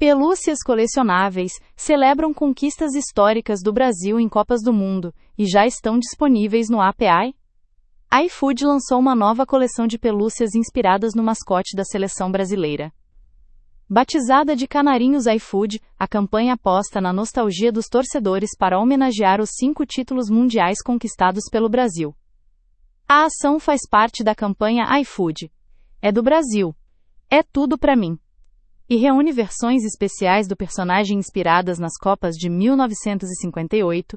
Pelúcias colecionáveis celebram conquistas históricas do Brasil em Copas do Mundo e já estão disponíveis no app. iFood lançou uma nova coleção de pelúcias inspiradas no mascote da seleção brasileira. Batizada de Canarinhos iFood, a campanha aposta na nostalgia dos torcedores para homenagear os 5 títulos mundiais conquistados pelo Brasil. A ação faz parte da campanha iFood. É do Brasil. É tudo pra mim. E reúne versões especiais do personagem inspiradas nas Copas de 1958,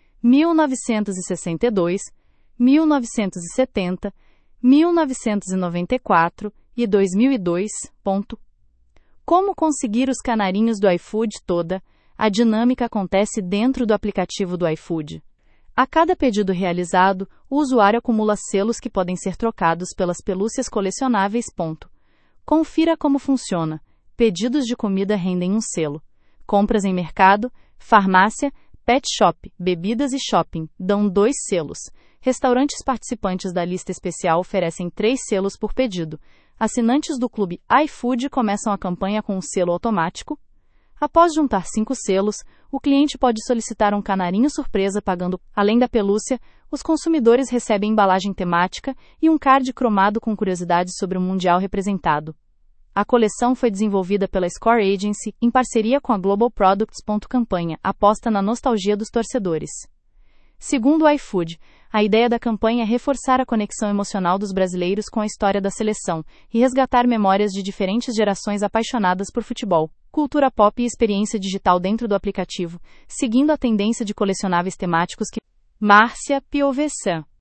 1962, 1970, 1994 e 2002. Como conseguir os canarinhos do iFood toda? A dinâmica acontece dentro do aplicativo do iFood. A cada pedido realizado, o usuário acumula selos que podem ser trocados pelas pelúcias colecionáveis. Confira como funciona. Pedidos de comida rendem um selo. Compras em mercado, farmácia, pet shop, bebidas e shopping dão 2 selos. Restaurantes participantes da lista especial oferecem 3 selos por pedido. Assinantes do Clube iFood começam a campanha com um selo automático. Após juntar 5 selos, o cliente pode solicitar um canarinho surpresa pagando. Além da pelúcia, os consumidores recebem embalagem temática e um card cromado com curiosidades sobre o mundial representado. A coleção foi desenvolvida pela Score Agency, em parceria com a Global Products. Campanha aposta na nostalgia dos torcedores. Segundo o iFood, a ideia da campanha é reforçar a conexão emocional dos brasileiros com a história da seleção e resgatar memórias de diferentes gerações apaixonadas por futebol, cultura pop e experiência digital dentro do aplicativo, seguindo a tendência de colecionáveis temáticos que... Márcia Piovesan.